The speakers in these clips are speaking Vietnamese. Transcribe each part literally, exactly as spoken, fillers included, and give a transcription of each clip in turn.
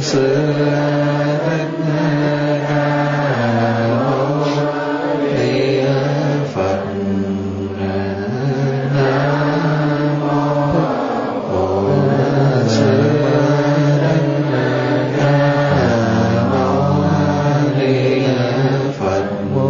Sư Thích Ca Mâu Ni Phật. Nam mô Bổn Sư Thích Ca Mâu Ni Phật.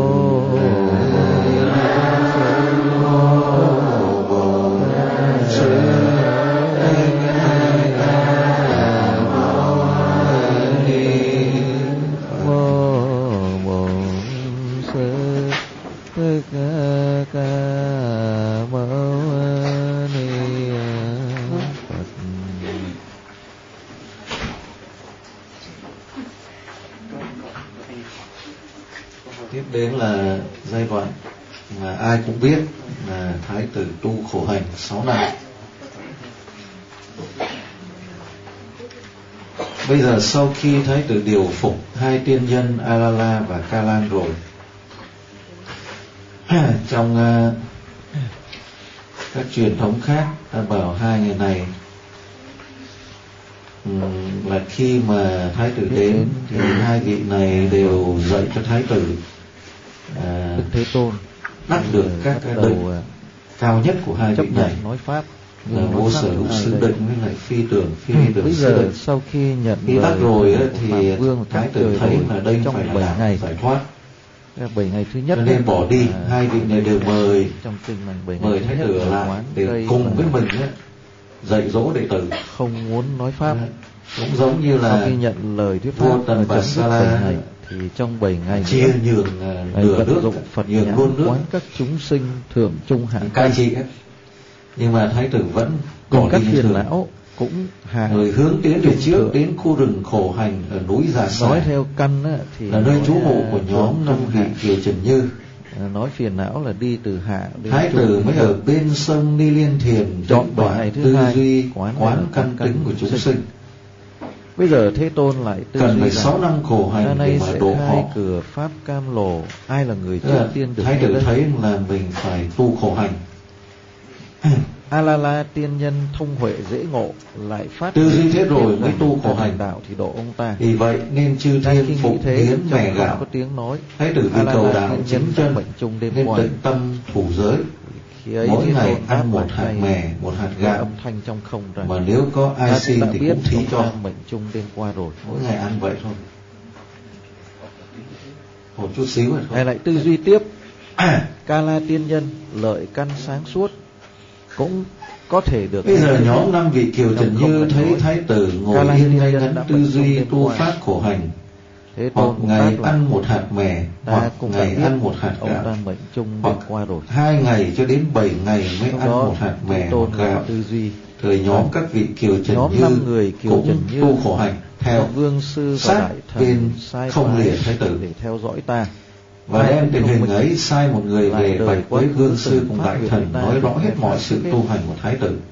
Tiếp đến là giai đoạn mà ai cũng biết là Thái tử tu khổ hành sáu năm. Bây giờ sau khi Thái tử điều phục hai tiên nhân Alala và Kalan rồi, trong uh, các truyền thống khác ta bảo hai người này um, là khi mà Thái tử đến thì hai vị này đều dạy cho Thái tử À, Thế Tôn đắc được các cái định cao nhất của hai vị này nói pháp là vô sở hữu sư định với lại phi tưởng phi ừ, tưởng bây giờ định. Sau khi nhận khi đắc rồi ấy, thì Thái tử thấy là đây trong phải là bảy ngày giải thoát, bảy ngày thứ nhất nên bỏ đi. À, hai vị này đều mời trong kinh này bảy mời Thái tử ở lại để cùng với mình ấy, dạy dỗ đệ tử, không muốn nói pháp. À, cũng giống như là sau khi nhận lời thuyết pháp vua Tần Bà Sa La thì trong bảy ngày chia nhường nửa nước Phật nhường luôn nước quán các chúng sinh thượng trung hạ cai trị ấy. Nhưng mà Thái tử vẫn còn các phiền não cũng hạ người hướng tiến về trước đến khu rừng khổ hành ở núi Già Xà. Nói theo căn á, thì là nơi trú ngụ của nhóm năm vị Kiều Trần Như. Nói phiền não là đi từ hạ đến Thái tử mới ở bên sông Ni Liên Thiền chọn bảy ngày thứ hai duy quán, quán căn tính của chúng sinh. Bây giờ Thế Tôn lại tư cần phải sáu năm khổ hành để mà độ họ. Cửa pháp cam lồ, ai là người trước tiên được. Thái tử thấy là mình phải tu khổ hành. Alala tiên nhân thông huệ dễ ngộ lại phát tư duy thế rồi mới tu khổ hành đạo thì độ ông ta. Vì vậy nên chư thiên phụng hiến mẻ gạo. Có tiếng nói. Thái tử vì cầu đạo chính chân nên tận tâm thủ giới. Mỗi ngày ăn một hạt mè, một hạt gạo. Âm thanh trong không rằng. Mà nếu có ai xin thì cũng thí cho. Mệnh chung đêm qua rồi. Mỗi ngày ăn vậy thôi. Một chút xíu rồi thôi. Này lại tư duy tiếp. Kala tiên nhân lợi căn sáng suốt cũng có thể được. Bây giờ nhóm năm vị Kiều Trần Như thấy Thái tử ngồi yên ngay ngắn tư duy tu pháp khổ hành, hoặc ngày ăn một hạt mè, hoặc ngày ăn một hạt gạo, hoặc hai ngày cho đến bảy ngày mới ăn một hạt mè hoặc gạo. Thời nhóm các vị Kiều Trần Như cũng tu khổ hành theo sát bên không lìa Thái tử để theo dõi ta. Và đem tình hình ấy sai một người về bạch với vương sư cùng đại thần nói rõ hết mọi sự tu hành của Thái tử.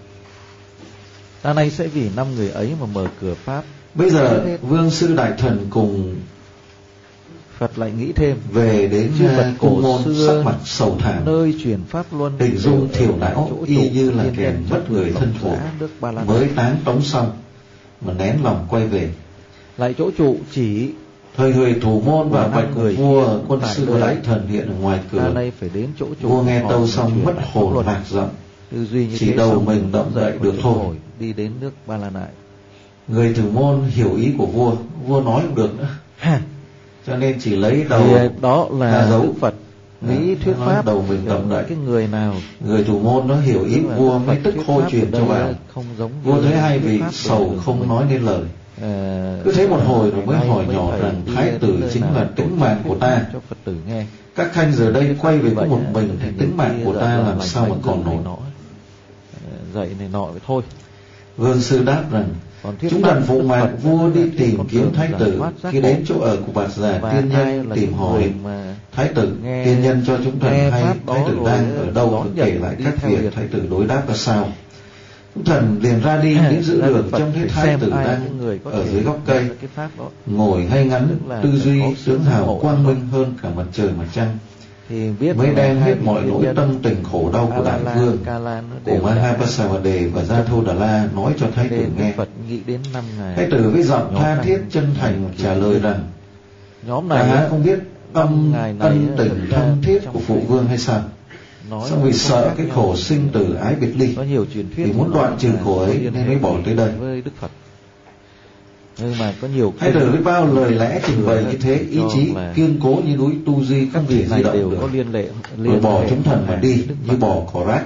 Ta nay sẽ vì năm người ấy mà mở cửa pháp. Bây giờ vương sư đại thần cùng Phật lại nghĩ thêm về đến Phật cổ môn sắc mặt sầu thảm, nơi truyền pháp luân, hình dung thiểu não y như là kẻ mất người thân thuộc mới táng tống xong mà nén lòng quay về. Lại chỗ trụ chỉ thời người thủ môn và bạch người vua quân sư đại thần hiện ở ngoài cửa. Phải đến chỗ vua nghe tâu xong mất hồn lạc giọng, chỉ đầu mình động dậy được thôi. Đi đến nước Ba La Nại. Người thủ môn hiểu ý của vua, vua nói không được nữa, cho nên chỉ lấy đầu thì đó là dấu Phật nghĩ thuyết pháp đầu mình động đậy. Cái người nào người thủ môn nó hiểu ý vua mới tức khôi truyền cho vào. Vua thấy hai vị sầu không nói nên lời, cứ thấy một hồi rồi mới hỏi nhỏ rằng Thái tử chính là tính mạng của ta. Các khanh giờ đây quay về có một mình thì tính mạng của ta làm sao mà còn nổi. Dậy này nọ thôi. Vương sư đáp rằng chúng thần phụ mạc vua đi tìm kiếm Thái tử. Khi đến chỗ ở của bạt già tiên nhân tìm hỏi Thái tử, tiên nhân cho chúng thần hay Thái tử đang ở đâu, kể lại các việc Thái tử đối đáp ra sao. Chúng thần liền ra đi đến giữa đường, trông thấy Thái tử đang ở dưới gốc cây ngồi ngay ngắn tư duy tướng hào quang minh hơn cả mặt trời mặt trăng. thì biết mới đem hết mọi nỗi tâm tình khổ đau của đại vương của Mahapasavade và Jathodhara nói cho thái tử nghe. Phật nghĩ đến năm ngày. Thái tử với giọng tha thiết chân thành trả lời rằng: nhóm này ta không biết tâm ân tình thân thiết của phụ vương hay sao? Xong vì sợ cái khổ sinh tử ái biệt ly, có nhiều truyền thuyết vì muốn đoạn trừ khổ ấy nên mới bỏ tới đây. Với Đức Phật. Nhưng mà có nhiều thái tử với bao lời lẽ trình bày như thế, ý chí kiên cố như núi Tu Di không thể di động được, có liên lệ, rồi bỏ chúng thần mà đi như bỏ cỏ rác.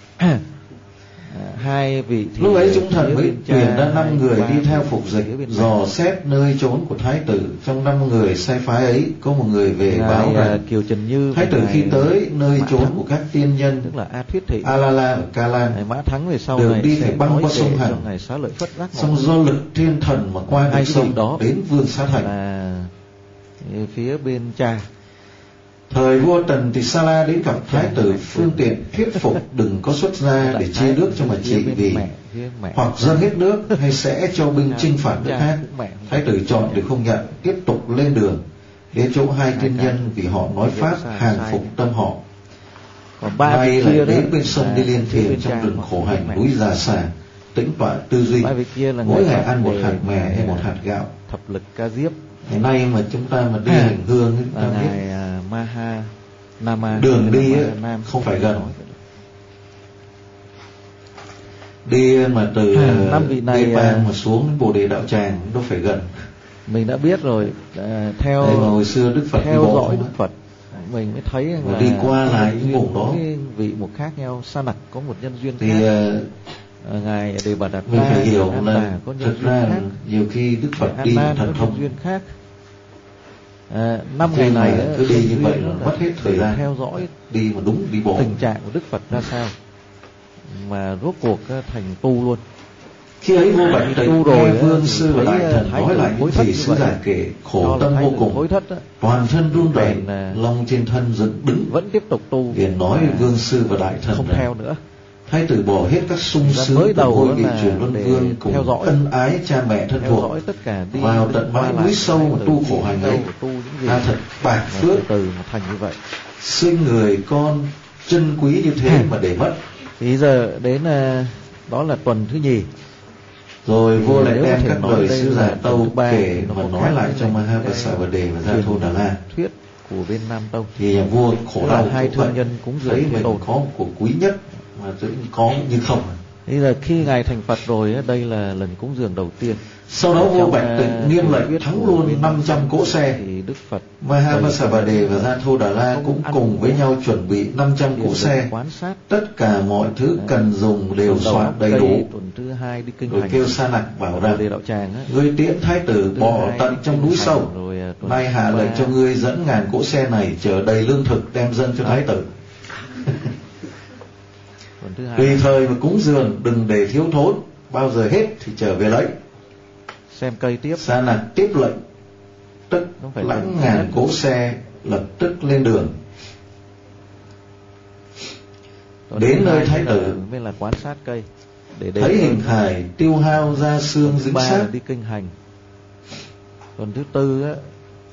Hai vị lúc ấy chúng thần mới tuyển ra năm người đi theo phục dịch, dò xét nơi trốn của thái tử. Trong năm người sai phái ấy có một người về báo rằng Kiều Trần Như thái tử khi tới nơi trốn của các tiên nhân, tức là A Thuyết Thị, Alala ở Ca Lan, Mã Thắng về sau đường này đi phải băng qua sông Hằng, ngày Xá Lợi Phất giác xong do lực thiên thần mà qua được sông đó đến Vương Xá Thành là phía bên Cha. Thời vua Tần thì Sa La đến gặp thái tử phương tiện thuyết phục đừng có xuất gia để chia nước cho mà trị vì hoặc dâng hết nước hay sẽ cho binh chinh phạt nước khác. Thái tử chọn để không nhận, tiếp tục lên đường đến chỗ hai tiên nhân vì họ nói pháp hàng phục tâm họ. Bay lại đến bên sông đi liên thiền trong rừng khổ hạnh núi Già Xà, tĩnh tọa tư duy, mỗi ngày ăn một hạt mè hay một hạt gạo. Thập lực Ca Diếp. Ngày nay mà chúng ta mà đi hành hương ta biết Maha Nama, đường đi Nam không phải gần, đi mà từ năm vị này Nepal mà xuống đến Bồ Đề Đạo Tràng đâu phải gần. Mình đã biết rồi. À, theo đây mà hồi xưa Đức Phật theo dõi Đức Phật mình mới thấy là đi qua lại cái vùng đó vị một khác nhau. Sa Nặc có một nhân duyên thì khác. À, ngài Đề Bà Đạt mình phải hiểu là có nhân thực ra khác. nhiều khi Đức Phật đi một thần thông duyên khác. À, năm ngày này cứ đi như vậy là mất hết thời gian theo dõi đi mà đúng đi bộ tình trạng của Đức Phật ra sao mà rốt cuộc thành tu luôn. Khi ấy vua Bạch Tịnh nghe Vương Sư và Đại Thần nói lại những gì Sư Giả kể, khổ tâm vô cùng, toàn thân run rẩy, lông trên thân dựng đứng, vẫn tiếp tục tu. liền nói với Vương Sư và Đại Thần không rằng, theo nữa. thái tử bỏ hết các sung sướng của ngôi vị truyền luân vương cùng ân ái cha mẹ thân thuộc vào tận bãi núi sâu mà tu khổ hành ấy. Ta thật bạc phước, từ mà thành như vậy, sinh người con chân quý như thế mà để mất. Thì giờ đến đó là tuần thứ nhì. Rồi vua lại đem các lời Sư Giả Tâu kể mà nói lại cho Mahapasavade và Jathodhara thuyết của bên Nam Tông. Thì nhà vua khổ đau hai thương nhân cũng thấy mình có một của quý nhất mà tự có như không. Bây giờ khi ngài thành Phật rồi, đây là lần cúng dường đầu tiên. Sau đó vua Bạch Tịnh nghiêm lệnh thắng luôn năm trăm cỗ xe. Thì Đức Phật Mahapasavade và Jathodhara cũng cùng với nhau chuẩn bị năm trăm cỗ xe. Tất cả mọi thứ cần dùng đều soạn đầy đủ. Rồi kêu Sa Nặc bảo rằng, ngươi tiễn thái tử bỏ tận trong núi sâu. Nay hạ lệnh cho ngươi dẫn ngàn cỗ xe này chở đầy lương thực đem dâng cho thái tử. Tùy thời mà cúng dường, đừng để thiếu thốn, bao giờ hết thì trở về lấy. Xem cây tiếp. Sa Nặc tiếp lệnh, tức lãnh ngàn cỗ xe lập tức lên đường. Đến nơi thái tử mới là quan sát cây để thấy hình hài tiêu hao da xương dính xác. Đi kinh hành. Tuần thứ tư á,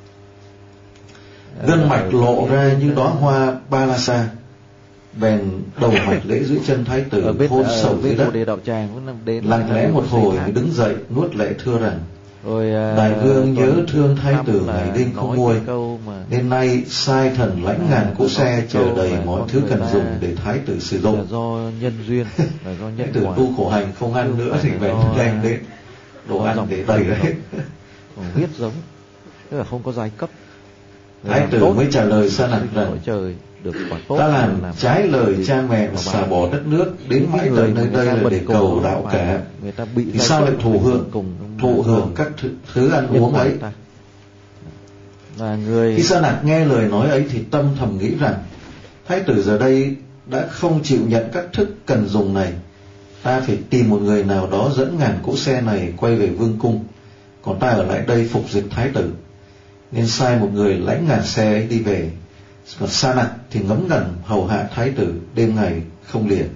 gân mạch lộ ra như đóa hoa Balasa, bèn đầu mạch lễ dưới chân thái tử, hôn sầu dưới đất, lặng lẽ một hồi mới đứng dậy nuốt lệ thưa rằng, rồi, đại vương nhớ thương thái tử ngày đêm không nguôi, nên nay sai thần lãnh ngàn cỗ xe chở đầy mọi thứ cần dùng để thái tử sử dụng. Là do nhân duyên, là do nhân thái tử tu khổ hành không ăn nữa thì bèn đem đến đồ ăn để đầy đấy. Viết giống, tức là không có giai cấp. Thái tử mới trả lời Sa Nặc rằng, trời được quả tốt, ta làm, làm trái lời cha mẹ mà xả bỏ đất nước đến mãi tận nơi đây là để cầu đạo cả, thì sao lại thụ hưởng thụ hưởng các thứ, thứ ăn uống ấy. Người... Khi Sa Nặc nghe lời nói ấy thì tâm thầm nghĩ rằng, thái tử giờ đây đã không chịu nhận các thức cần dùng này, ta phải tìm một người nào đó dẫn ngàn cỗ xe này quay về vương cung, còn ta ở lại đây phục dịch thái tử. Nên sai một người lãnh ngàn xe ấy đi về, còn Sa Nặc thì ngấm ngần hầu hạ thái tử đêm ngày không lìa.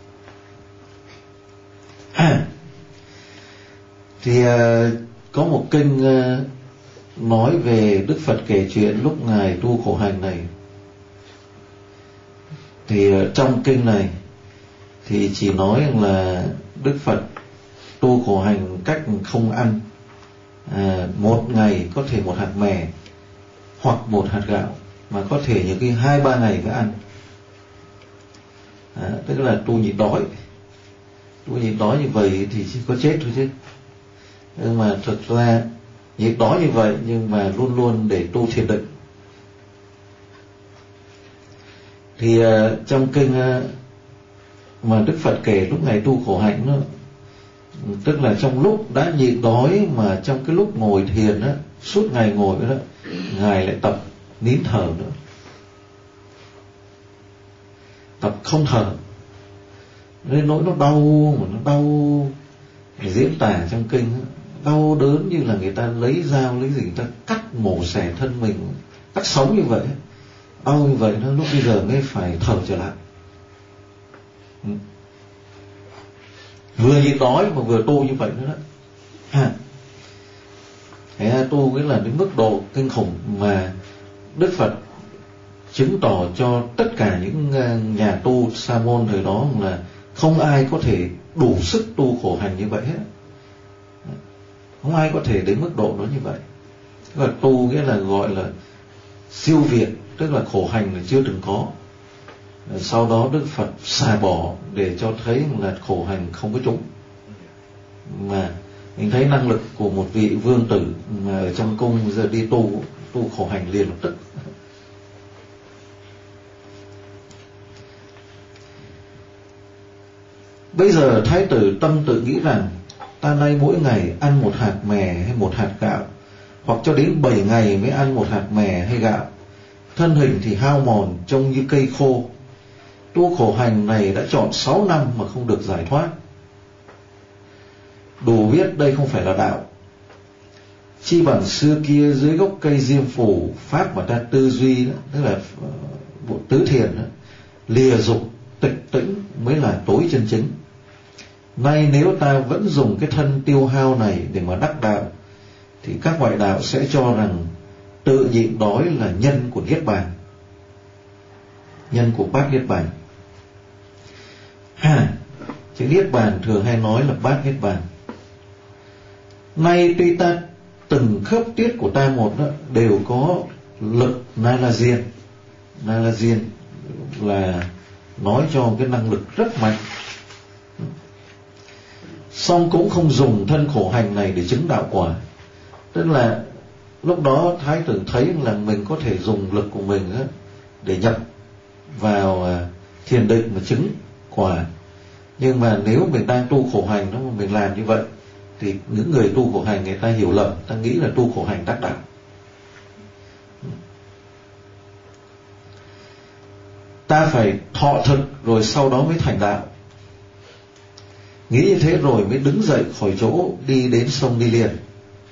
À, thì uh, có một kinh uh, nói về Đức Phật kể chuyện lúc ngài tu khổ hành này, Thì trong kinh này thì chỉ nói rằng là Đức Phật tu khổ hành cách không ăn, à, một ngày có thể một hạt mè hoặc một hạt gạo, mà có thể những cái hai ba ngày mới ăn. À, tức là tu nhịn đói. Tu nhịn đói như vậy thì chỉ có chết thôi chứ. Nhưng mà thực ra nhịn đói như vậy nhưng mà luôn luôn để tu thiền định. Thì uh, trong kinh uh, mà Đức Phật kể lúc ngày tu khổ hạnh đó, tức là trong lúc đã nhịn đói mà trong cái lúc ngồi thiền đó, suốt ngày ngồi đó, Ngài lại tập nín thở nữa, tập không thở. Nên nỗi nó đau, mà nó đau diễn tả trong kinh đó, đau đớn như là người ta lấy dao lấy gì người ta cắt mổ xẻ thân mình, cắt sống như vậy, đau như vậy nó lúc bây giờ mới phải thở trở lại. Ừ. Vừa nhịn đói mà vừa tu như vậy nữa đó. Ha. Thế ra tu cái là đến mức độ kinh khủng mà Đức Phật chứng tỏ cho tất cả những nhà tu sa môn thời đó là không ai có thể đủ sức tu khổ hành như vậy hết. Không ai có thể đến mức độ đó như vậy. Tức là tu nghĩa là gọi là siêu việt, tức là khổ hành là chưa từng có. Sau đó Đức Phật xả bỏ để cho thấy là khổ hành không có chúng. Mà mình thấy năng lực của một vị vương tử mà ở trong cung giờ đi tu, tu khổ hành liền lập tức. Bây giờ thái tử tâm tự nghĩ rằng ta nay mỗi ngày ăn một hạt mè hay một hạt gạo, hoặc cho đến bảy ngày mới ăn một hạt mè hay gạo, thân hình thì hao mòn trông như cây khô. Tu khổ hành này đã trọn sáu năm mà không được giải thoát. Đủ biết đây không phải là đạo. Chi bằng xưa kia dưới gốc cây diêm phù, pháp mà ta tư duy đó, tức là bộ tứ thiền đó, lìa dục tịch tĩnh mới là tối chân chính. Nay nếu ta vẫn dùng cái thân tiêu hao này để mà đắc đạo, thì các ngoại đạo sẽ cho rằng tự nhịn đói là nhân của niết bàn, nhân của bát niết bàn. Ha, chữ niết bàn thường hay nói là bát niết bàn. Nay tuy ta từng khớp tiết của ta một đó đều có lực na la diên, na la diên là nói cho cái năng lực rất mạnh, song cũng không dùng thân khổ hành này để chứng đạo quả. Tức là lúc đó thái tử thấy là mình có thể dùng lực của mình đó để nhập vào thiền định mà chứng quả. Nhưng mà nếu mình đang tu khổ hành đó mà mình làm như vậy thì những người tu khổ hành người ta hiểu lầm, ta nghĩ là tu khổ hành đắc đạo. Ta phải thọ thực rồi sau đó mới thành đạo. Nghĩ như thế rồi mới đứng dậy khỏi chỗ đi đến sông Ni Liên.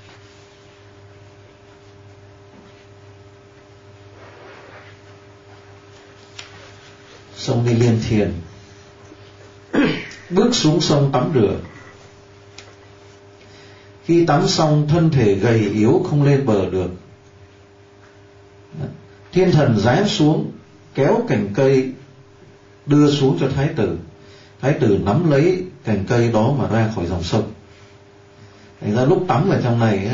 Sông Ni Liên thiền. Bước xuống sông tắm rửa. Khi tắm xong thân thể gầy yếu không lên bờ được. Thiên thần giáng xuống kéo cành cây đưa xuống cho thái tử. Thái tử nắm lấy cành cây đó mà ra khỏi dòng sông. Thành ra lúc tắm ở trong này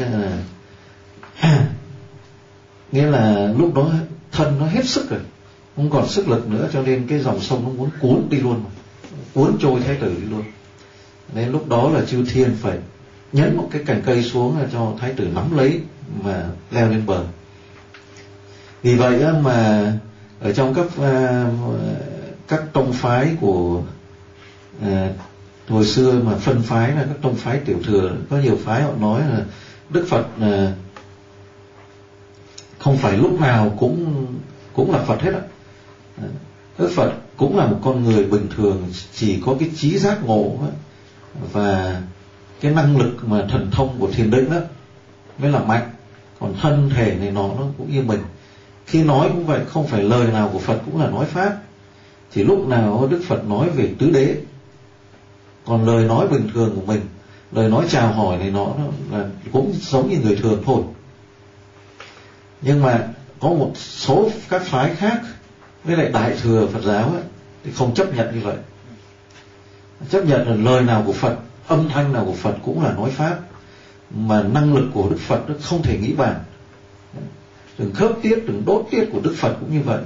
nghĩa là lúc đó thân nó hết sức rồi, không còn sức lực nữa, cho nên cái dòng sông nó muốn cuốn đi luôn, cuốn trôi thái tử đi luôn. Nên lúc đó là chư thiên phải nhấn một cái cành cây xuống là cho thái tử nắm lấy mà leo lên bờ. Vì vậy mà ở trong các các tông phái của à, hồi xưa mà phân phái là các tông phái tiểu thừa, có nhiều phái họ nói là Đức Phật à, không phải lúc nào cũng cũng là Phật hết á. Đức Phật cũng là một con người bình thường, chỉ có cái trí giác ngộ á, và cái năng lực mà thần thông của thiền định đó mới là mạnh. Còn thân thể này nó nó cũng như mình. Khi nói cũng vậy, không phải lời nào của Phật cũng là nói pháp. Chỉ lúc nào Đức Phật nói về tứ đế. Còn lời nói bình thường của mình, lời nói chào hỏi này nó, nó là cũng giống như người thường thôi. Nhưng mà có một số các phái khác với lại đại thừa Phật giáo ấy, thì không chấp nhận như vậy. Chấp nhận là lời nào của Phật, âm thanh nào của Phật cũng là nói pháp, mà năng lực của Đức Phật nó không thể nghĩ bàn. Từng khớp tiết, từng đốt tiết của Đức Phật cũng như vậy.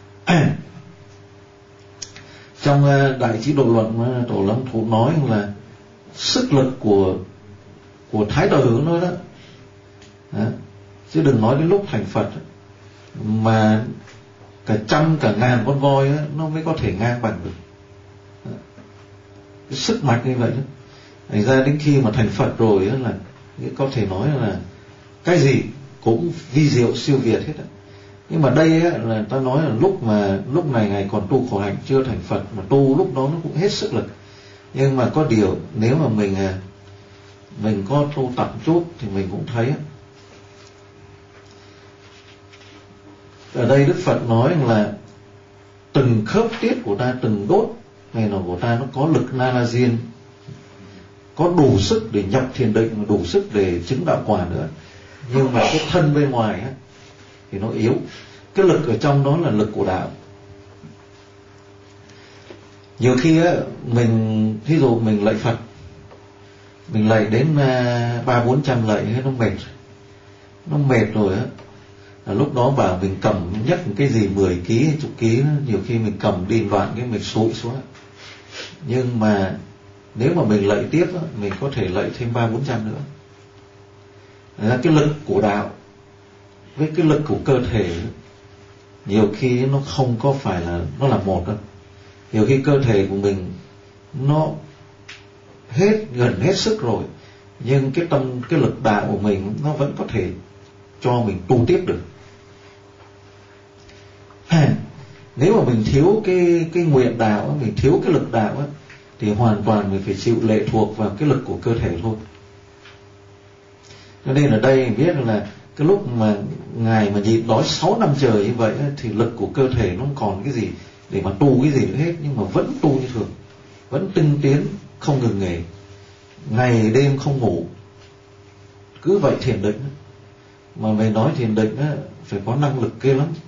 Trong Đại Trí Độ Luận, Tổ Long Thụ nói là sức lực của của Thái tử nó đó, đó, chứ đừng nói đến lúc thành Phật mà cả trăm cả ngàn con voi đó, nó mới có thể ngang bằng được. Đó. Cái sức mạnh như vậy đó. Thành ra đến khi mà thành Phật rồi đó là có thể nói là cái gì cũng vi diệu siêu việt hết đó. Nhưng mà đây á, là ta nói là lúc mà lúc này ngài còn tu khổ hạnh chưa thành Phật, mà tu lúc đó nó cũng hết sức lực. Nhưng mà có điều nếu mà mình mình có tu tập chút thì mình cũng thấy ở đây Đức Phật nói là từng khớp tiết của ta, từng đốt này nào của ta nó có lực na la diên, có đủ sức để nhập thiền định, đủ sức để chứng đạo quả nữa. Nhưng mà cái thân bên ngoài á, thì nó yếu. Cái lực ở trong đó là lực của đạo. Nhiều khi á, mình thí dụ mình lạy Phật, mình lạy đến ba bốn trăm lạy nó mệt, nó mệt rồi á, là lúc đó bảo mình cầm nhất cái gì mười ký hay chục ký, nhiều khi mình cầm đi đoạn cái mình sụi xuống. Nhưng mà nếu mà mình lạy tiếp á, mình có thể lạy thêm ba bốn trăm nữa. Là cái lực của đạo với cái lực của cơ thể nhiều khi nó không có phải là nó là một đâu. Nhiều khi cơ thể của mình nó hết gần hết sức rồi, nhưng cái tâm cái lực đạo của mình nó vẫn có thể cho mình tu tiếp được. À, nếu mà mình thiếu cái cái nguyện đạo, mình thiếu cái lực đạo ấy, thì hoàn toàn mình phải chịu lệ thuộc vào cái lực của cơ thể thôi. Cho nên ở đây mình biết là cái lúc mà ngài mà nhịn đói sáu năm trời như vậy thì lực của cơ thể nó không còn cái gì để mà tu cái gì nữa hết, nhưng mà vẫn tu như thường, vẫn tinh tiến không ngừng nghỉ, ngày đêm không ngủ, cứ vậy thiền định. Mà mình nói thiền định á, phải có năng lực ghê lắm.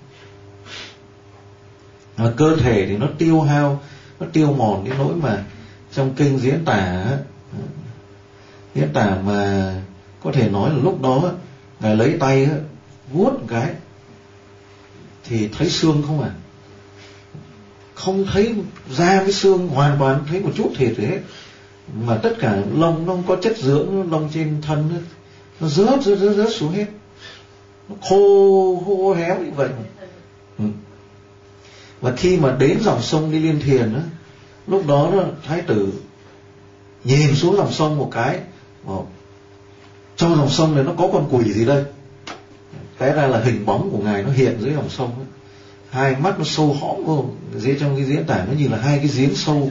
Mà cơ thể thì nó tiêu hao, nó tiêu mòn đến nỗi mà trong kinh diễn tả diễn tả mà có thể nói là lúc đó ngài lấy tay á, vuốt một cái thì thấy xương không à, không thấy da với xương, hoàn toàn thấy một chút thịt hết, mà tất cả lông nó không có chất dưỡng, lông trên thân ấy, nó rớt rớt rớt rớt xuống hết, nó khô khô héo như vậy. Ừ. Và khi mà đến dòng sông Đi Liên Thiền á, lúc đó, đó thái tử nhìn xuống dòng sông một cái, trong dòng sông này nó có con quỷ gì đây? Té ra là hình bóng của ngài nó hiện dưới dòng sông ấy. Hai mắt nó sâu hõm vô, dưới trong cái diễn tả nó như là hai cái giếng sâu.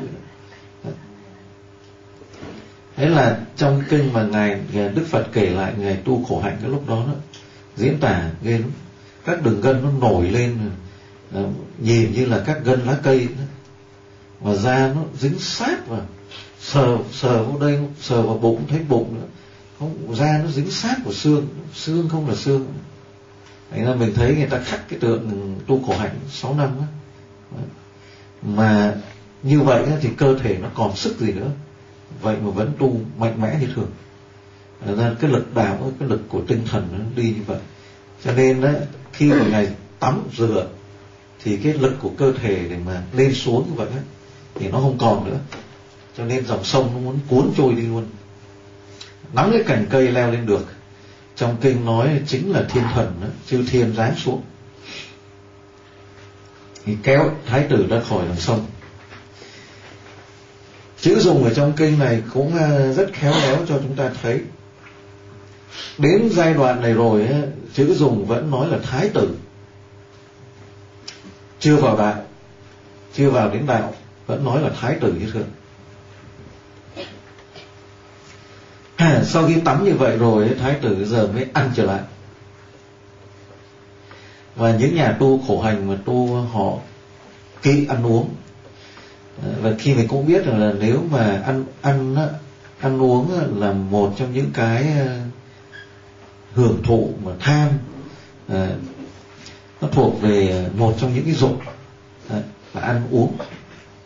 Thế là trong kinh mà ngài Đức Phật kể lại ngài tu khổ hạnh cái lúc đó, đó diễn tả ghê lắm. Các đường gân nó nổi lên, nhìn như là các gân lá cây đó. Và da nó dính sát vào, sờ sờ vào đây, sờ vào bụng thấy bụng nữa, không, da nó dính sát vào xương, xương không là xương. Thành ra mình thấy người ta khắc cái tượng tu khổ hạnh sáu năm đó. Mà như vậy thì cơ thể nó còn sức gì nữa, vậy mà vẫn tu mạnh mẽ như thường. Thành ra cái lực đạo, cái lực của tinh thần nó đi như vậy. Cho nên đó, khi mà ngài tắm rửa thì cái lực của cơ thể để mà lên xuống như vậy thì nó không còn nữa. Cho nên dòng sông nó muốn cuốn trôi đi luôn. Nắm cái cành cây leo lên được. Trong kinh nói chính là thiên thần đó, chư thiên giáng xuống thì kéo thái tử ra khỏi dòng sông. Chữ dùng ở trong kinh này cũng rất khéo léo cho chúng ta thấy. Đến giai đoạn này rồi chữ dùng vẫn nói là thái tử, chưa vào đạo, chưa vào đến đạo, vẫn nói là thái tử như thường. Sau khi tắm như vậy rồi, thái tử giờ mới ăn trở lại. Và những nhà tu khổ hành mà tu họ kỹ ăn uống. Và khi mình cũng biết rằng là nếu mà ăn ăn ăn uống là một trong những cái hưởng thụ mà tham, nó thuộc về một trong những cái dục là ăn uống.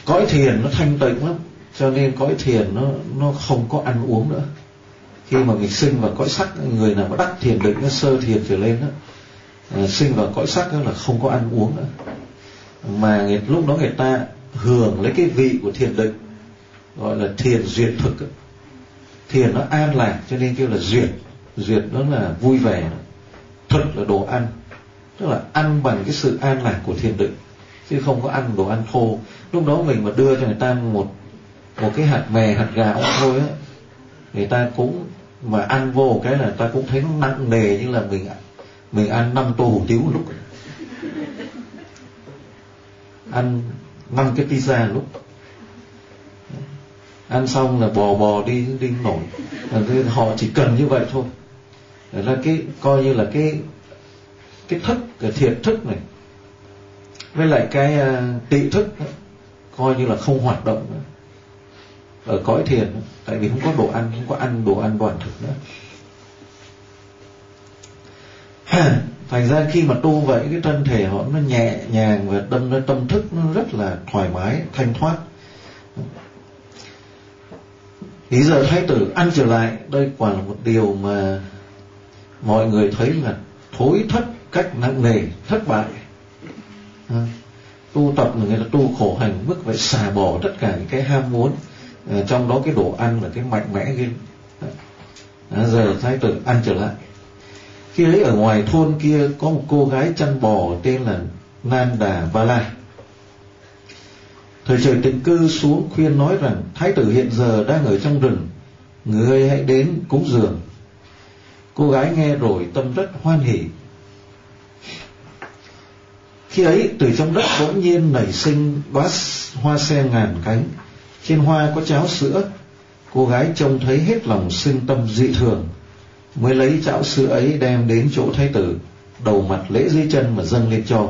Cõi thiền nó thanh tịnh lắm, cho nên cõi thiền nó nó không có ăn uống nữa. Khi mà mình sinh vào cõi sắc, người nào mà đắc thiền định, nó sơ thiền trở lên đó, à, sinh vào cõi sắc đó là không có ăn uống nữa, mà người, lúc đó người ta hưởng lấy cái vị của thiền định, gọi là thiền duyệt thực đó. Thiền nó an lạc cho nên kêu là duyệt. Duyệt đó là vui vẻ đó. Thực là đồ ăn, tức là ăn bằng cái sự an lạc của thiền định, chứ không có ăn đồ ăn thô. Lúc đó mình mà đưa cho người ta một một cái hạt mè, hạt gạo thôi á, người ta cũng mà ăn vô cái là người ta cũng thấy nó nặng nề, như là mình mình ăn năm tô hủ tiếu một lúc, ăn năm cái pizza lúc, ăn xong là bò bò đi đi nổi. Họ chỉ cần như vậy thôi. Đó là cái coi như là cái cái thức, cái thiệt thức này, với lại cái uh, tị thức đó, coi như là không hoạt động nữa ở cõi thiền đó, tại vì không có đồ ăn, không có ăn đồ ăn đoàn thực nữa. Thành ra khi mà tu vậy, cái thân thể họ nó nhẹ nhàng và tâm nó tâm thức nó rất là thoải mái, thanh thoát. Thì giờ Thái tử ăn trở lại, đây quả là một điều mà mọi người thấy là thối thất cách nặng nề, thất bại. À, tu tập là người ta tu khổ hành, mức phải xả bỏ tất cả những cái ham muốn, à, trong đó cái đồ ăn là cái mạnh mẽ ghê. À, giờ Thái tử ăn trở lại. Khi ấy ở ngoài thôn kia có một cô gái chăn bò tên là Nanda Vala. Thời trời tịnh cư xuống khuyên nói rằng Thái tử hiện giờ đang ở trong rừng, người hãy đến cúng dường. Cô gái nghe rồi tâm rất hoan hỉ. Khi ấy từ trong đất bỗng nhiên nảy sinh đóa hoa sen ngàn cánh, trên hoa có cháo sữa. Cô gái trông thấy hết lòng sinh tâm dị thường, mới lấy cháo sữa ấy đem đến chỗ Thái tử, đầu mặt lễ dưới chân mà dâng lên cho.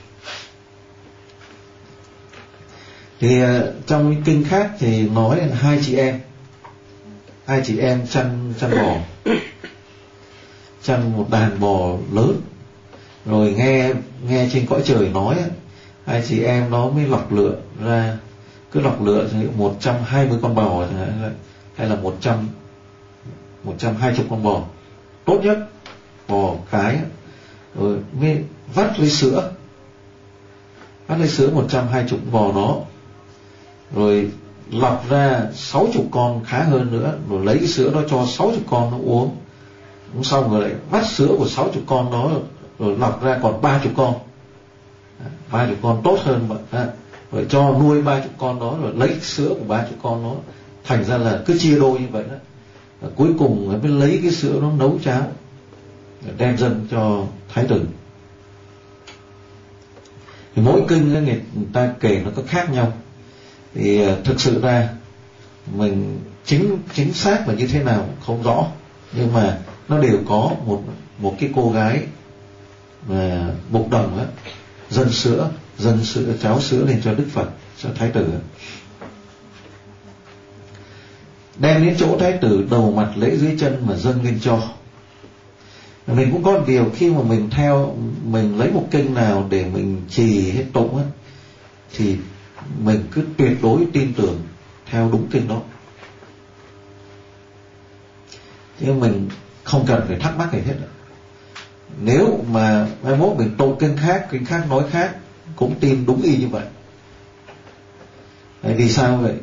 Thì trong những kinh khác thì nói là hai chị em hai chị em chăn chăn bò, chăn một đàn bò lớn, rồi nghe nghe trên cõi trời nói, hai chị em đó mới lọc lựa ra, cứ lọc lựa một trăm hai mươi con bò hay là một trăm một trăm hai mươi con bò tốt nhất, bò cái, rồi mới vắt lấy sữa, vắt lấy sữa một trăm hai mươi bò đó, rồi lọc ra sáu chục con khá hơn nữa, rồi lấy cái sữa đó cho sáu chục con nó uống. Uống xong rồi lại vắt sữa của sáu chục con đó, rồi lọc ra còn ba chục con, ba chục con tốt hơn mà, rồi cho nuôi ba chục con đó, rồi lấy sữa của ba chục con đó, thành ra là cứ chia đôi như vậy đó. Và cuối cùng mới lấy cái sữa đó nấu cháo, đem dâng cho Thái tử. Thì mỗi kinh người ta kể nó có khác nhau. Thì thực sự ra mình chính chính xác là như thế nào không rõ, nhưng mà nó đều có một một cái cô gái mà bục đồng á, dâng sữa, dâng sữa cháo sữa lên cho Đức Phật, cho Thái tử, đem đến chỗ Thái tử, đầu mặt lễ dưới chân mà dâng lên cho. Mình cũng có một điều, khi mà mình theo mình lấy một kinh nào để mình trì hết tụng á, thì mình cứ tuyệt đối tin tưởng theo đúng kinh đó, chứ mình không cần phải thắc mắc gì hết. Nếu mà mai mốt mình tụng kinh khác, kinh khác nói khác, cũng tin đúng y như vậy. Vì sao vậy?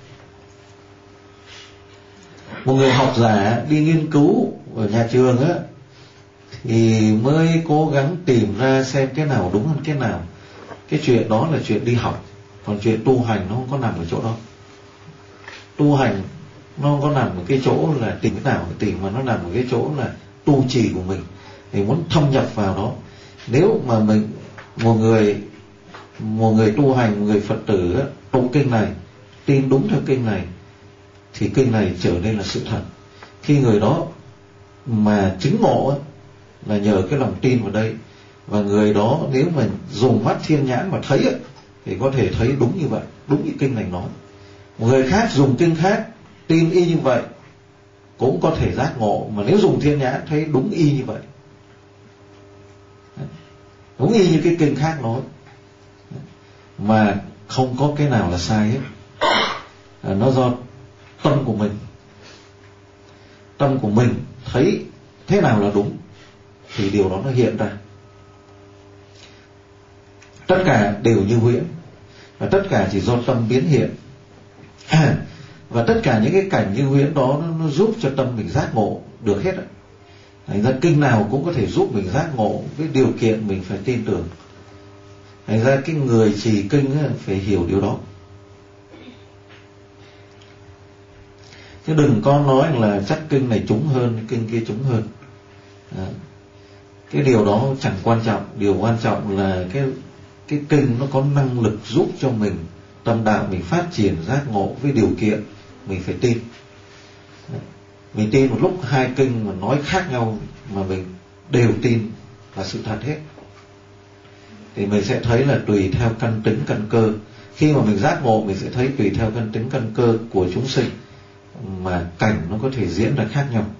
Một người học giả đi nghiên cứu ở nhà trường á, thì mới cố gắng tìm ra xem cái nào đúng hơn cái nào. Cái chuyện đó là chuyện đi học, còn chuyện tu hành nó không có nằm ở chỗ đó. Tu hành nó không có nằm ở cái chỗ là tìm cái nào để tìm, mà nó nằm ở cái chỗ là tu trì của mình, thì muốn thâm nhập vào đó. Nếu mà mình một người một người tu hành, một người Phật tử á, tụng kinh này, tin đúng theo kinh này, thì kinh này trở nên là sự thật. Khi người đó mà chứng ngộ á, là nhờ cái lòng tin vào đây. Và người đó nếu mà dùng mắt thiên nhãn mà thấy á, thì có thể thấy đúng như vậy, đúng như kinh này nói. Một người khác dùng kinh khác, tin y như vậy, cũng có thể giác ngộ, mà nếu dùng thiên nhãn thấy đúng y như vậy, đúng y như cái kinh khác nói, mà không có cái nào là sai hết. À, nó do tâm của mình. Tâm của mình thấy thế nào là đúng thì điều đó nó hiện ra. Tất cả đều như huyễn, và tất cả chỉ do tâm biến hiện. À, và tất cả những cái cảnh như huyễn đó nó, nó giúp cho tâm mình giác ngộ được hết. Thành ra kinh nào cũng có thể giúp mình giác ngộ, với điều kiện mình phải tin tưởng. Thành ra cái người trì kinh phải hiểu điều đó, chứ đừng có nói là chắc kinh này trúng hơn, kinh kia trúng hơn. À, cái điều đó chẳng quan trọng. Điều quan trọng là cái cái kinh nó có năng lực giúp cho mình, tâm đạo mình phát triển giác ngộ, với điều kiện mình phải tin. Mình tin một lúc hai kinh mà nói khác nhau mà mình đều tin là sự thật hết, thì mình sẽ thấy là tùy theo căn tính căn cơ. Khi mà mình giác ngộ, mình sẽ thấy tùy theo căn tính căn cơ của chúng sinh mà cảnh nó có thể diễn ra khác nhau.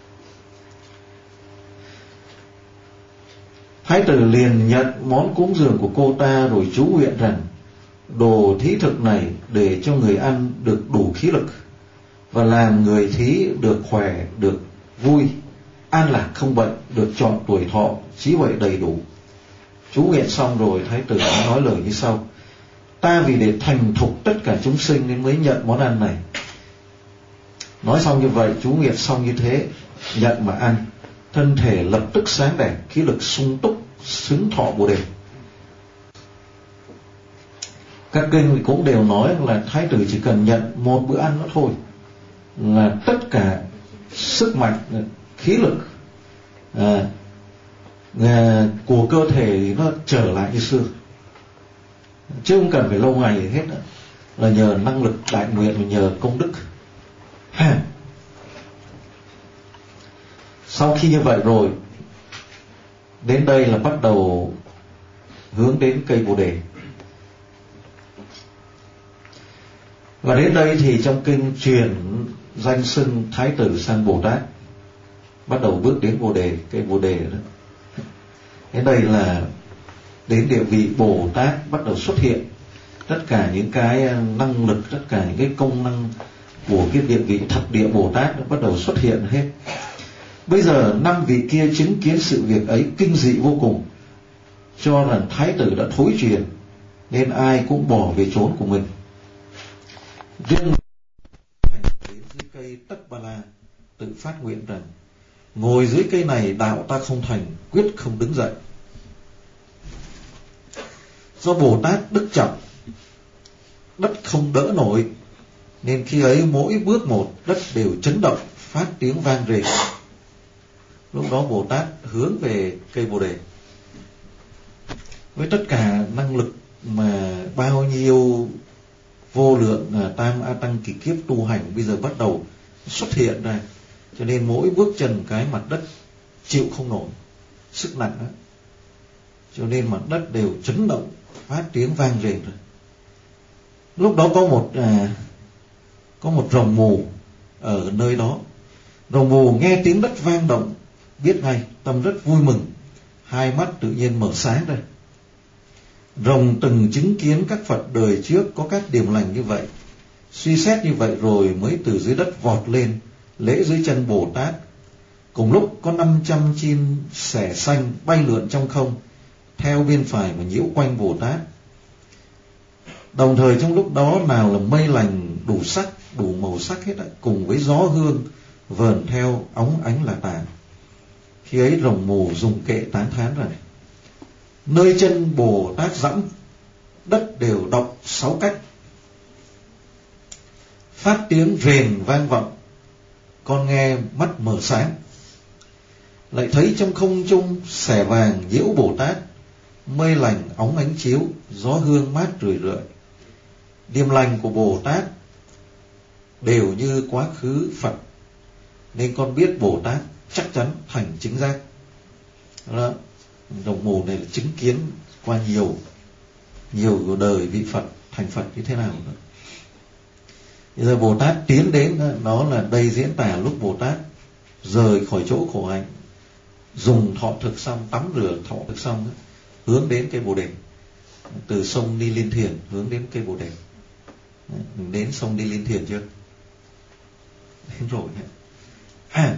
Thái tử liền nhận món cúng dường của cô ta, rồi chú nguyện rằng đồ thí thực này để cho người ăn được đủ khí lực, và làm người thí được khỏe, được vui, an lạc không bệnh, được trọn tuổi thọ, trí huệ đầy đủ. Chú nguyện xong rồi, Thái tử đã nói lời như sau: ta vì để thành thục tất cả chúng sinh nên mới nhận món ăn này. Nói xong như vậy, chú nguyện xong như thế, nhận mà ăn, thân thể lập tức sáng đẹp, khí lực sung túc, xứng thọ Bồ đề. Các kinh cũng đều nói là Thái tử chỉ cần nhận một bữa ăn nữa thôi là tất cả sức mạnh, khí lực à, à, của cơ thể nó trở lại như xưa, chứ không cần phải lâu ngày hết nữa, là nhờ năng lực đại nguyện và nhờ công đức. Ha. Sau khi như vậy rồi, đến đây là bắt đầu hướng đến cây Bồ đề. Và đến đây thì trong kinh truyền danh xưng Thái tử sang Bồ Tát, bắt đầu bước đến Bồ đề, cây Bồ đề đó. Đến đây là đến địa vị Bồ Tát bắt đầu xuất hiện. Tất cả những cái năng lực, tất cả những cái công năng của cái địa vị thập địa Bồ Tát nó bắt đầu xuất hiện hết. Bây giờ năm vị kia chứng kiến sự việc ấy kinh dị vô cùng, cho rằng Thái tử đã thối truyền, nên ai cũng bỏ về chốn của mình. Riêng đến dưới cây Tất Bà La tự phát nguyện rằng ngồi dưới cây này đạo ta không thành, quyết không đứng dậy. Do Bồ Tát đức trọng, đất không đỡ nổi, nên khi ấy mỗi bước một đất đều chấn động, phát tiếng vang rền. Lúc đó Bồ Tát hướng về cây Bồ đề, với tất cả năng lực mà bao nhiêu vô lượng uh, tam a tăng kỳ kiếp tu hành bây giờ bắt đầu xuất hiện ra, cho nên mỗi bước chân cái mặt đất chịu không nổi sức nặng đó, cho nên mặt đất đều chấn động, phát tiếng vang rền rồi. Lúc đó có một uh, có một rồng mù ở nơi đó. Rồng mù nghe tiếng đất vang động, biết ngay, tâm rất vui mừng, hai mắt tự nhiên mở sáng ra. Rồng từng chứng kiến các Phật đời trước có các điềm lành như vậy, suy xét như vậy rồi mới từ dưới đất vọt lên lễ dưới chân Bồ Tát. Cùng lúc có năm trăm chim sẻ xanh bay lượn trong không, theo bên phải mà nhiễu quanh Bồ Tát. Đồng thời trong lúc đó nào là mây lành đủ sắc, đủ màu sắc hết, cùng với gió hương vờn theo óng ánh là tàn. Khi ấy rồng mù dùng kệ tán thán rằng nơi chân Bồ Tát dẫm, đất đều động sáu cách, phát tiếng rền vang vọng, con nghe mắt mở sáng. Lại thấy trong không trung xẻ vàng nhiễu Bồ Tát, mây lành óng ánh chiếu, gió hương mát rười rượi. Điềm lành của Bồ Tát đều như quá khứ Phật, nên con biết Bồ Tát chắc chắn thành chứng giác. Đó. Rồng mù này là chứng kiến qua nhiều nhiều đời vị Phật thành Phật như thế nào đó. Bây giờ Bồ Tát tiến đến, đó là đây diễn tả lúc Bồ Tát rời khỏi chỗ khổ hạnh, dùng thọ thực xong, tắm rửa thọ thực xong, hướng đến cây Bồ đề. từ sông Đi Liên Thiền hướng đến cây Bồ Đề. Mình đến sông Đi Liên Thiền chưa? Đến rồi. À.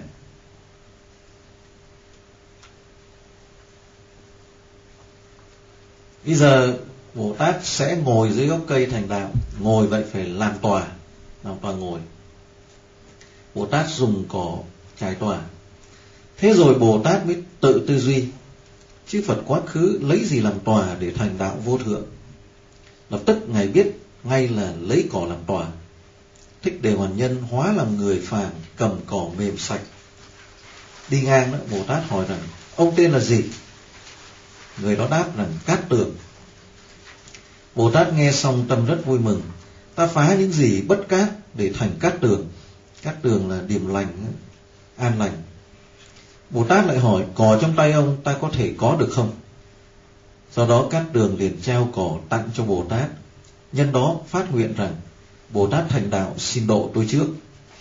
Bây giờ Bồ Tát sẽ ngồi dưới gốc cây thành đạo. Ngồi vậy phải làm tòa, làm tòa ngồi. Bồ Tát dùng cỏ trải tòa. Thế rồi Bồ Tát mới tự tư duy, chư Phật quá khứ lấy gì làm tòa để thành đạo vô thượng? Lập tức Ngài biết ngay là lấy cỏ làm tòa. Thích Đề Hoàn Nhân hóa làm người phàm, cầm cỏ mềm sạch. Đi ngang đó, Bồ Tát hỏi rằng: ông tên là gì? Người đó đáp rằng: Cát Tường. Bồ Tát nghe xong tâm rất vui mừng. Ta phá những gì bất cát để thành Cát Tường. Cát Tường là điềm lành, an lành. Bồ Tát lại hỏi: cỏ trong tay ông ta có thể có được không? Sau đó Cát Tường liền trao cỏ tặng cho Bồ Tát. Nhân đó phát nguyện rằng: Bồ Tát thành đạo xin độ tôi trước.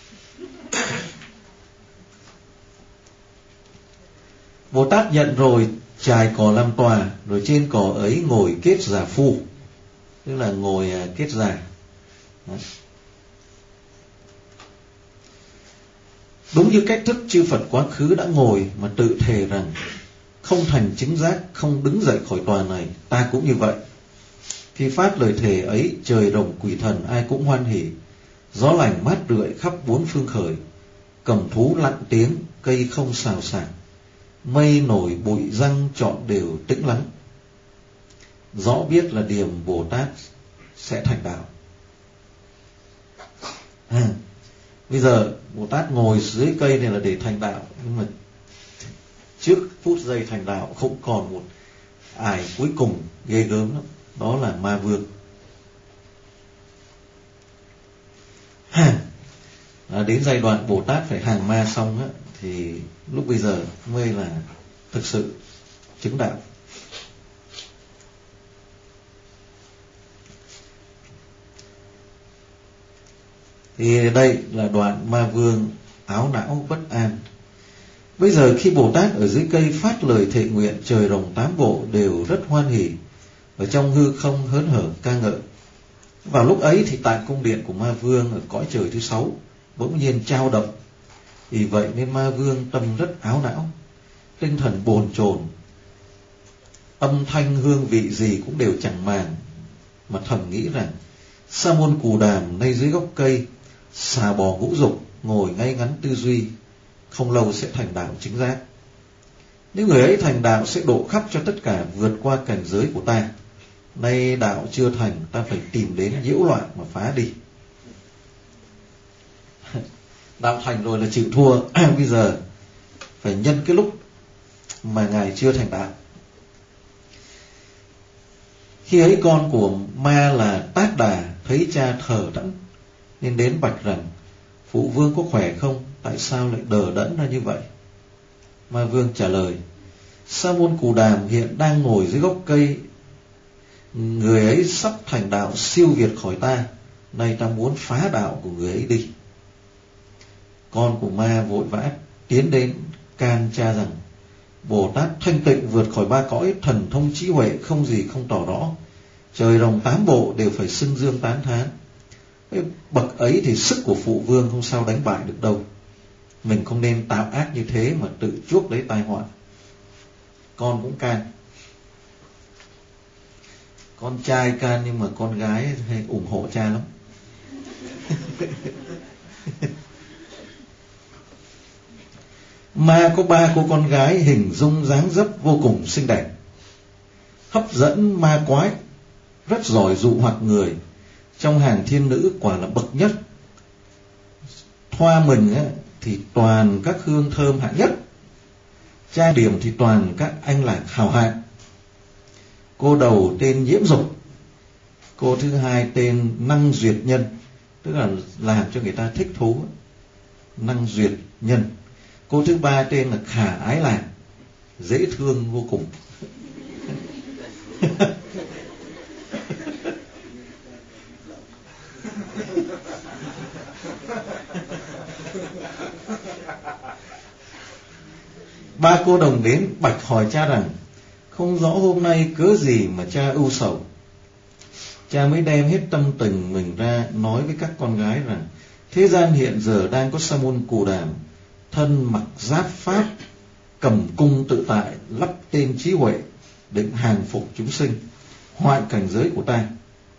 Bồ Tát nhận rồi, trải cỏ làm tòa, rồi trên cỏ ấy ngồi kết già phu, tức là ngồi kết già. Đúng như cách thức chư Phật quá khứ đã ngồi mà tự thề rằng: không thành chứng giác, không đứng dậy khỏi tòa này, ta cũng như vậy. Khi phát lời thề ấy, trời rồng quỷ thần ai cũng hoan hỉ, gió lành mát rượi khắp bốn phương khởi, cầm thú lặng tiếng, cây không xào xạc, mây nổi bụi răng trọn đều tĩnh lắng. Rõ biết là điềm Bồ Tát sẽ thành đạo. À, bây giờ Bồ Tát ngồi dưới cây này là để thành đạo, nhưng mà trước phút giây thành đạo không còn một ải cuối cùng ghê gớm lắm, đó là ma vương. À, đến giai đoạn Bồ Tát phải hàng ma xong á, thì lúc bây giờ mới là thực sự chứng đạo. Thì đây là đoạn ma vương áo não bất an. Bây giờ khi Bồ Tát ở dưới cây phát lời thệ nguyện, trời rồng tám bộ đều rất hoan hỉ, ở trong hư không hớn hở ca ngợi. Vào lúc ấy thì tại cung điện của ma vương ở cõi trời thứ sáu bỗng nhiên chao động. Vì vậy nên ma vương tâm rất áo não, tinh thần bồn chồn, âm thanh hương vị gì cũng đều chẳng màng, mà thầm nghĩ rằng: Sa môn Cù Đàm nay dưới gốc cây, xà bò ngũ dục, ngồi ngay ngắn tư duy, không lâu sẽ thành đạo chính giác. Nếu người ấy thành đạo sẽ độ khắp cho tất cả vượt qua cảnh giới của ta. Nay đạo chưa thành, ta phải tìm đến nhiễu loạn mà phá đi. Đạo thành rồi là chịu thua. Bây giờ phải nhân cái lúc mà Ngài chưa thành đạo. Khi ấy con của ma là Tát Đà thấy cha thờ đẫn, nên đến bạch rằng: phụ vương có khỏe không? Tại sao lại đờ đẫn ra như vậy? Ma vương trả lời: Sa môn Cù Đàm hiện đang ngồi dưới gốc cây, người ấy sắp thành đạo siêu việt khỏi ta, nay ta muốn phá đạo của người ấy đi. Con của ma vội vã tiến đến can cha rằng: Bồ Tát thanh tịnh vượt khỏi ba cõi, thần thông trí huệ không gì không tỏ rõ, trời rồng tám bộ đều phải xưng dương tán thán. Bậc ấy thì sức của phụ vương không sao đánh bại được đâu. Mình không nên tạo ác như thế mà tự chuốc lấy tai họa. Con cũng can. Con trai can nhưng mà con gái hay ủng hộ cha lắm. Ma có ba cô con gái hình dung dáng dấp vô cùng xinh đẹp, hấp dẫn ma quái, rất giỏi dụ hoặc người. Trong hàng thiên nữ quả là bậc nhất. Thoa mình á, thì toàn các hương thơm hạng nhất, trang điểm thì toàn các anh lạc hào hạng. Cô đầu tên Nhiễm Dục, cô thứ hai tên Năng Duyệt Nhân, tức là làm cho người ta thích thú, Năng Duyệt Nhân. Cô thứ ba tên là Khả Ái Lạc, dễ thương vô cùng. Ba cô đồng đến bạch hỏi cha rằng: không rõ hôm nay cớ gì mà cha ưu sầu, cha mới đem hết tâm tình mình ra nói với các con gái rằng thế gian hiện giờ đang có Sa môn Cù Đàm, thân mặc giáp pháp, cầm cung tự tại, lắp tên trí huệ, định hàng phục chúng sinh, hoại cảnh giới của ta.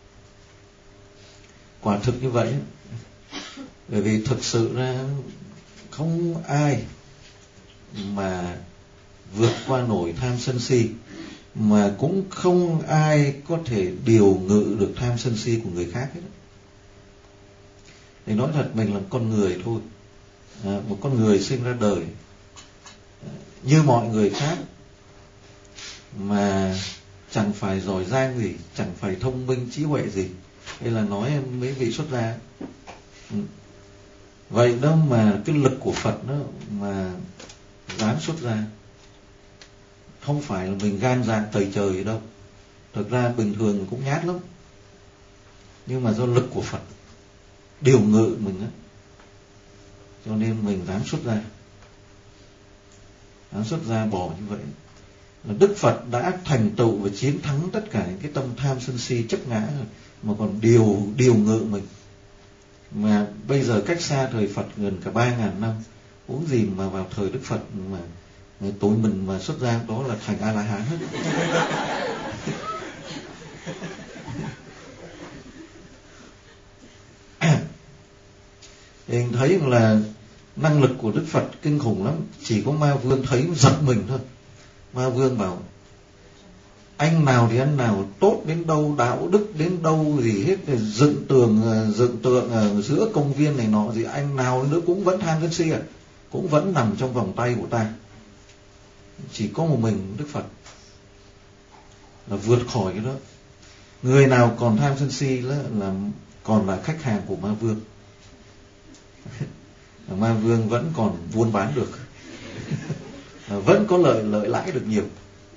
Quả thực như vậy, bởi vì thực sự ra không ai mà vượt qua nổi tham sân si, mà cũng không ai có thể điều ngự được tham sân si của người khác hết. Để nói thật, mình là con người thôi, à, một con người sinh ra đời như mọi người khác, mà chẳng phải giỏi giang gì, chẳng phải thông minh trí huệ gì. Đây là nói mấy vị xuất gia. Ừ. Vậy đó mà cái lực của Phật đó mà dám xuất gia, không phải là mình gan dạ tời trời đâu. Thực ra bình thường cũng nhát lắm, nhưng mà do lực của Phật điều ngự mình á, cho nên mình dám xuất gia. Dám xuất gia bỏ như vậy. Đức Phật đã thành tựu và chiến thắng tất cả những cái tâm tham sân si chấp ngã rồi, mà còn điều điều ngự mình. Mà bây giờ cách xa thời Phật gần cả ba ngàn năm, uống gì mà vào thời Đức Phật mà tụi mình mà xuất gia đó là thành A La Hán hết. Thì anh thấy là năng lực của Đức Phật kinh khủng lắm. Chỉ có Ma Vương thấy giật mình thôi. Ma Vương bảo anh nào thì anh nào, tốt đến đâu, đạo đức đến đâu gì hết, dựng tường dựng tượng ở giữa công viên này nọ gì, anh nào nữa cũng vẫn tham sân si à, cũng vẫn nằm trong vòng tay của ta. Chỉ có một mình Đức Phật là vượt khỏi cái đó. Người nào còn tham sân si là, là còn là khách hàng của Ma Vương. Ma Vương vẫn còn buôn bán được, vẫn có lợi lợi lãi được nhiều.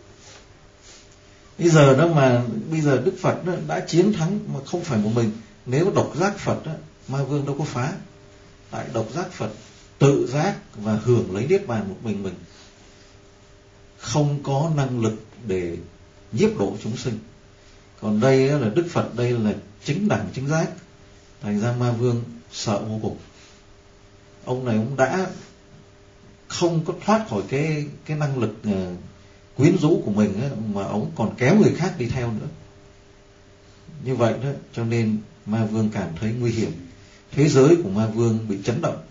Bây giờ đó mà bây giờ Đức Phật đó đã chiến thắng mà không phải một mình. Nếu độc giác Phật đó, Ma Vương đâu có phá. Tại độc giác Phật tự giác và hưởng lấy niết bàn một mình mình, không có năng lực để nhiếp độ chúng sinh. Còn đây là Đức Phật, đây là chính đẳng chính giác, thành ra Ma Vương sợ vô cùng. Ông này ông đã không có thoát khỏi cái cái năng lực uh, quyến rũ của mình ấy, mà ông còn kéo người khác đi theo nữa. Như vậy đó, cho nên Ma Vương cảm thấy nguy hiểm. Thế giới của Ma Vương bị chấn động.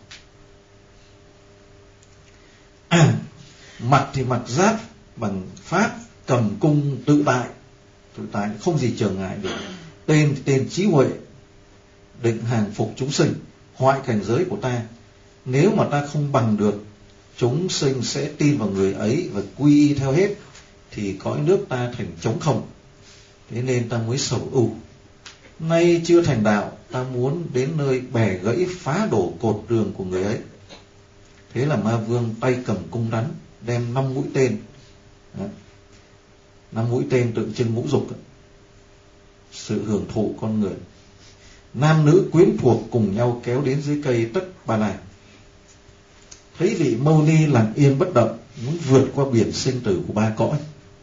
À, mặt thì mặc giáp bằng pháp, cầm cung tự tại, tự tại không gì trở ngại được. Tên tên trí huệ, định hàng phục chúng sinh, hoại cảnh giới của ta. Nếu mà ta không bằng được, chúng sinh sẽ tin vào người ấy và quy y theo hết, thì cõi nước ta thành trống không. Thế nên ta mới sầu ưu. Nay chưa thành đạo, ta muốn đến nơi bẻ gãy phá đổ cột đường của người ấy. Thế là Ma Vương tay cầm cung rắn, đem năm mũi tên. Đó. Năm mũi tên tượng trưng ngũ dục, sự hưởng thụ con người. Nam nữ quyến thuộc cùng nhau kéo đến dưới cây Tất Ba La. Thấy vị Mâu Ni lặng yên bất động, muốn vượt qua biển sinh tử của ba cõi.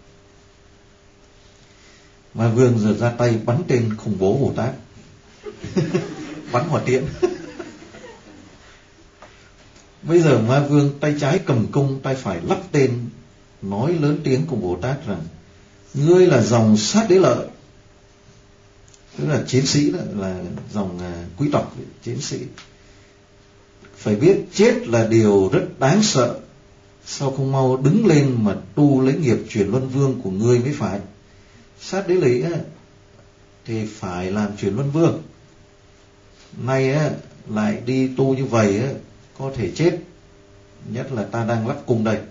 Ma Vương giờ ra tay bắn tên khủng bố Bồ Tát. Bắn hỏa tiễn. Bây giờ Ma Vương tay trái cầm cung, tay phải lắp tên, nói lớn tiếng cùng Bồ Tát rằng: ngươi là dòng Sát Đế Lợi, tức là chiến sĩ, đó là dòng quý tộc, chiến sĩ. Phải biết chết là điều rất đáng sợ. Sao không mau đứng lên mà tu lấy nghiệp chuyển luân vương của ngươi mới phải. Sát Đế Lợi á, thì phải làm chuyển luân vương. Nay á, lại đi tu như vậy á, có thể chết. Nhất là ta đang lắp cung đây.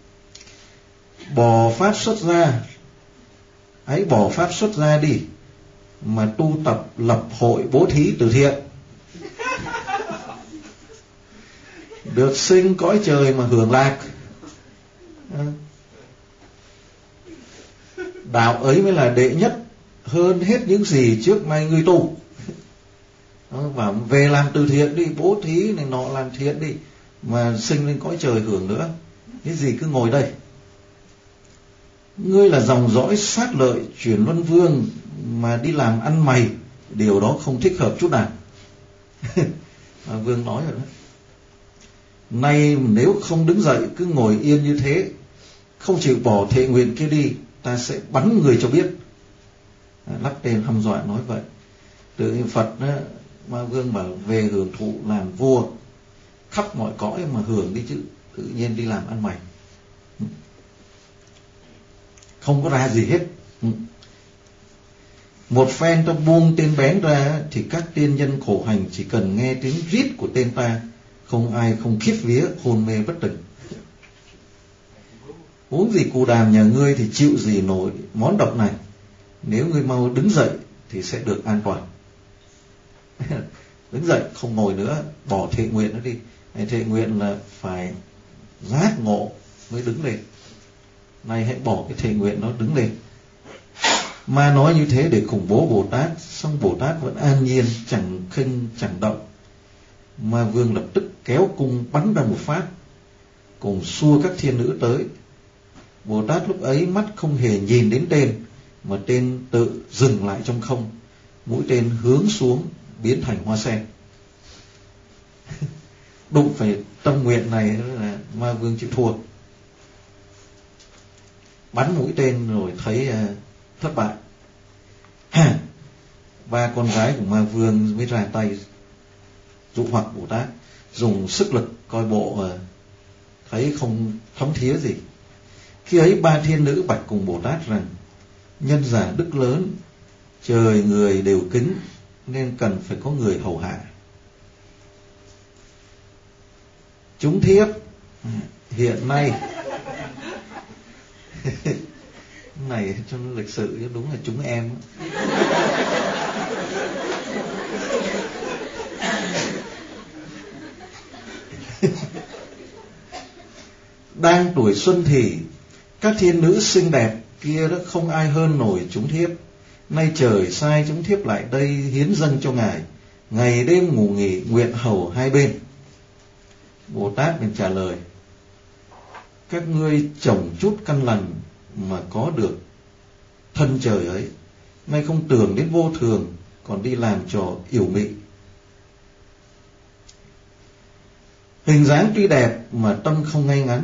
Bỏ pháp xuất gia, hãy bỏ pháp xuất gia đi, mà tu tập lập hội bố thí từ thiện, được sinh cõi trời mà hưởng lạc. Đạo ấy mới là đệ nhất, hơn hết những gì trước nay ngươi tu. Và về làm từ thiện đi, bố thí này nọ, làm thiện đi, mà sinh lên cõi trời hưởng nữa. Cái gì cứ ngồi đây. Ngươi là dòng dõi sát lợi chuyển luân vương mà đi làm ăn mày, điều đó không thích hợp chút nào. Vương nói rồi đó. Nay nếu không đứng dậy cứ ngồi yên như thế, không chịu bỏ thệ nguyện kia đi, ta sẽ bắn người cho biết. À, lắp tên hăm dọa nói vậy. Tự nhiên Phật đó, Ma Vương bảo về hưởng thụ làm vua khắp mọi cõi mà hưởng đi chứ, tự nhiên đi làm ăn mày không có ra gì hết. Một phen ta buông tên bén ra thì các tiên nhân khổ hành chỉ cần nghe tiếng rít của tên ta, không ai không khiếp vía hôn mê bất tỉnh. Uống gì Cù Đàm nhà ngươi thì chịu gì nổi món độc này, nếu ngươi mau đứng dậy thì sẽ được an toàn. Đứng dậy không ngồi nữa, bỏ thệ nguyện nó đi. Thệ nguyện là phải giác ngộ mới đứng lên. Này hãy bỏ cái thệ nguyện nó đứng lên. Ma nói như thế để khủng bố Bồ Tát, song Bồ Tát vẫn an nhiên, chẳng khinh chẳng động. Ma Vương lập tức kéo cung bắn ra một phát, cùng xua các thiên nữ tới. Bồ Tát lúc ấy mắt không hề nhìn đến tên, mà tên tự dừng lại trong không, mũi tên hướng xuống biến thành hoa sen. Đụng phải tâm nguyện này là Ma Vương chịu thua. Bắn mũi tên rồi thấy uh, thất bại. Ba con gái của Ma Vương mới ra tay dụ hoặc Bồ Tát, dùng sức lực coi bộ uh, thấy không thấm thía gì. Khi ấy ba thiên nữ bạch cùng Bồ Tát rằng: nhân giả đức lớn, trời người đều kính, nên cần phải có người hầu hạ. Chúng thiếp hiện nay này cho nó lịch sự chứ đúng là chúng em. Đang tuổi xuân thì các thiên nữ xinh đẹp kia đó không ai hơn nổi chúng thiếp. Nay trời sai chúng thiếp lại đây hiến dâng cho ngài, ngày đêm ngủ nghỉ nguyện hầu hai bên. Bồ Tát liền trả lời: các ngươi trồng chút căn lành mà có được thân trời ấy, nay không tưởng đến vô thường, còn đi làm trò yểu mị. Hình dáng tuy đẹp mà tâm không ngay ngắn,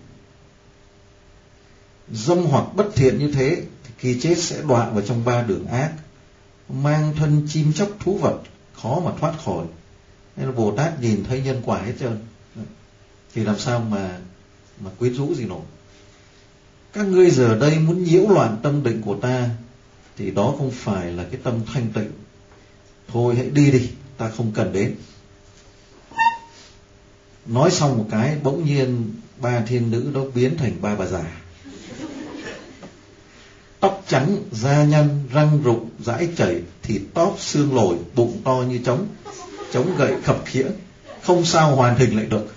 dâm hoặc bất thiện như thế thì khi chết sẽ đọa vào trong ba đường ác, mang thân chim chóc thú vật, khó mà thoát khỏi. Nên là Bồ Tát nhìn thấy nhân quả hết trơn, thì làm sao mà mà quyến rũ gì nổi. Các ngươi giờ đây muốn nhiễu loạn tâm định của ta, thì đó không phải là cái tâm thanh tịnh. Thôi hãy đi đi, ta không cần đến. Nói xong một cái, bỗng nhiên ba thiên nữ đó biến thành ba bà già, tóc trắng, da nhăn, răng rụng, dãi chảy, thịt tóp, xương lồi, bụng to như trống, trống gậy khập khiễng, không sao hoàn hình lại được.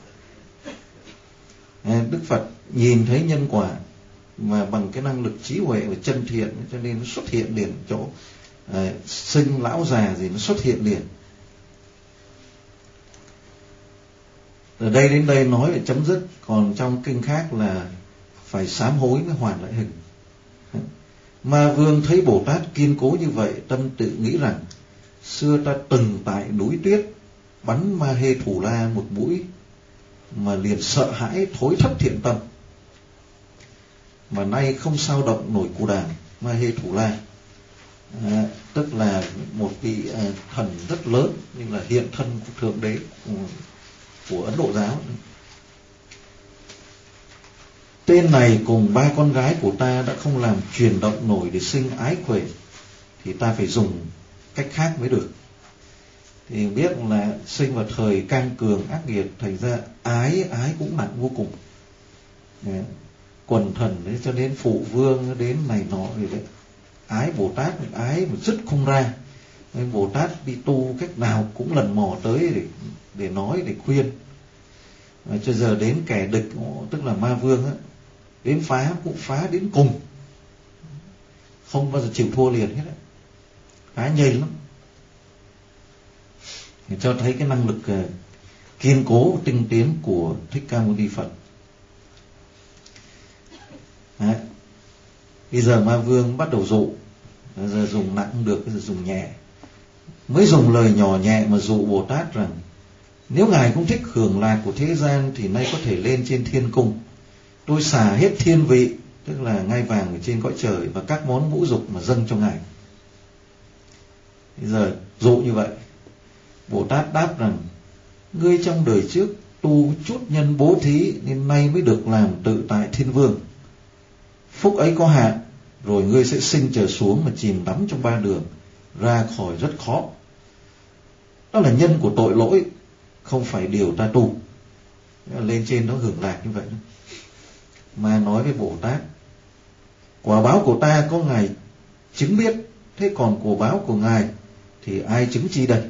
Đức Phật nhìn thấy nhân quả mà bằng cái năng lực trí huệ và chân thiện, cho nên nó xuất hiện liền chỗ à, sinh lão già gì nó xuất hiện liền. Ở đây đến đây nói là chấm dứt, còn trong kinh khác là phải sám hối mới hoàn lại hình. Ma Vương thấy Bồ Tát kiên cố như vậy, tâm tự nghĩ rằng: xưa ta từng tại núi tuyết bắn Ma Hê Thủ La một mũi mà liền sợ hãi thối thất thiện tâm, mà nay không sao động nổi Cù Đàm Ma Hê Thủ La. À, tức là một vị à, thần rất lớn, nhưng là hiện thân của Thượng Đế của, của Ấn Độ giáo. Tên này cùng ba con gái của ta đã không làm chuyển động nổi để sinh ái huệ, thì ta phải dùng cách khác mới được. Thì biết là sinh vào thời cang cường ác nghiệt, thành ra ái ái cũng nặng vô cùng. Đấy. Quần thần đấy, cho nên phụ vương đến này nọ gì đấy, ái Bồ Tát ái mà dứt không ra. Nên Bồ Tát đi tu cách nào cũng lần mò tới để để nói, để khuyên. Và cho giờ đến kẻ địch, tức là Ma Vương á, đến phá cũng phá đến cùng, không bao giờ chịu thua liền hết á, phá nhây lắm. Để cho thấy cái năng lực uh, kiên cố tinh tiến của Thích Ca Mâu Ni Phật. Đấy. Bây giờ ma vương bắt đầu dụ, giờ dùng nặng không được, giờ dùng nhẹ. Mới dùng lời nhỏ nhẹ mà dụ Bồ Tát rằng nếu ngài không thích hưởng lạc của thế gian thì nay có thể lên trên thiên cung. Tôi xả hết thiên vị, tức là ngai vàng ở trên cõi trời và các món ngũ dục mà dâng cho ngài. Bây giờ dụ như vậy, Bồ Tát đáp rằng ngươi trong đời trước tu chút nhân bố thí nên nay mới được làm tự tại thiên vương. Phúc ấy có hạn, rồi ngươi sẽ sinh trở xuống mà chìm đắm trong ba đường, ra khỏi rất khó. Đó là nhân của tội lỗi, không phải điều ta tu. Lên trên nó hưởng lạc như vậy đó. Mà nói với Bồ Tát, quả báo của ta có ngài chứng biết, thế còn quả báo của ngài thì ai chứng chi đây?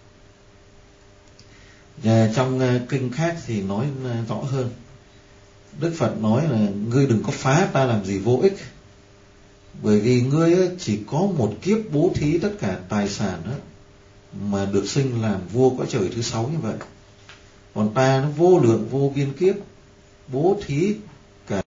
Và trong kinh khác thì nói rõ hơn. Đức Phật nói là ngươi đừng có phá ta làm gì vô ích, bởi vì ngươi chỉ có một kiếp bố thí tất cả tài sản đó, mà được sinh làm vua cõi trời thứ sáu như vậy. Còn ta nó vô lượng vô biên kiếp bố thí